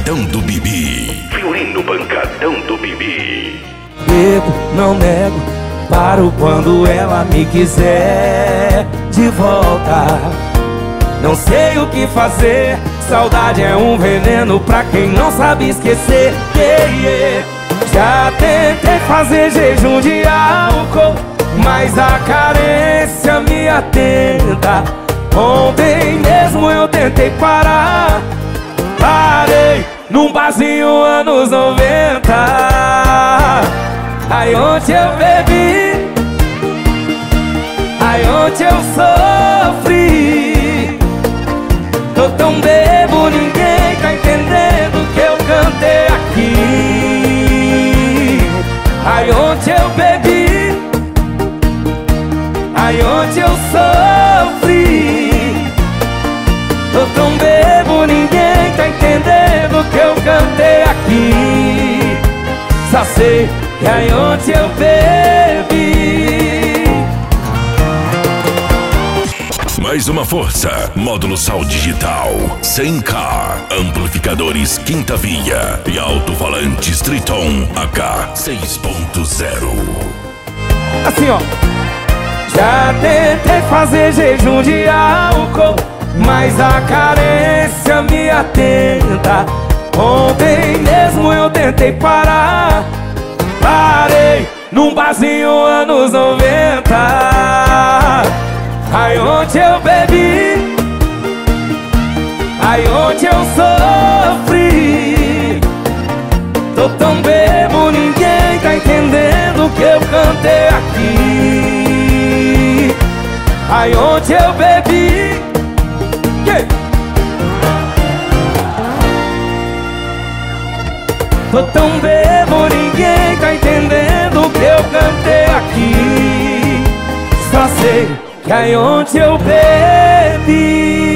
Pancadão do Bibi. Violino Pancadão do Bibi. Bebo, não nego, paro quando ela me quiser de volta. Não sei o que fazer, saudade é um veneno pra quem não sabe esquecer. Já tentei fazer jejum de álcool, mas a carência me atenta. Ontem mesmo eu tentei parar, parei num barzinho anos 90. Aí ontem eu bebi, aí ontem eu sofri. Tô tão bebo, ninguém tá entendendo o que eu cantei aqui. Aí ontem eu bebi, aí ontem eu sofri. Tô tão bebo, ninguém tá entendendo o que eu cantei aqui. Só sei que aí ontem eu bebi. Mais uma força, módulo Sal Digital 100K, amplificadores quinta via e alto-falantes Triton AK 6.0. Assim ó, já tentei fazer jejum de álcool, mas a carência me atenta. Ontem mesmo eu tentei parar, parei num barzinho anos 90. Aí ontem eu bebi, aí ontem eu sofri. Tô tão bebo, ninguém tá entendendo o que eu cantei aqui. Aí ontem eu bebi, tô tão bebo, ninguém tá entendendo o que eu cantei aqui. Só sei que aí ontem eu bebi.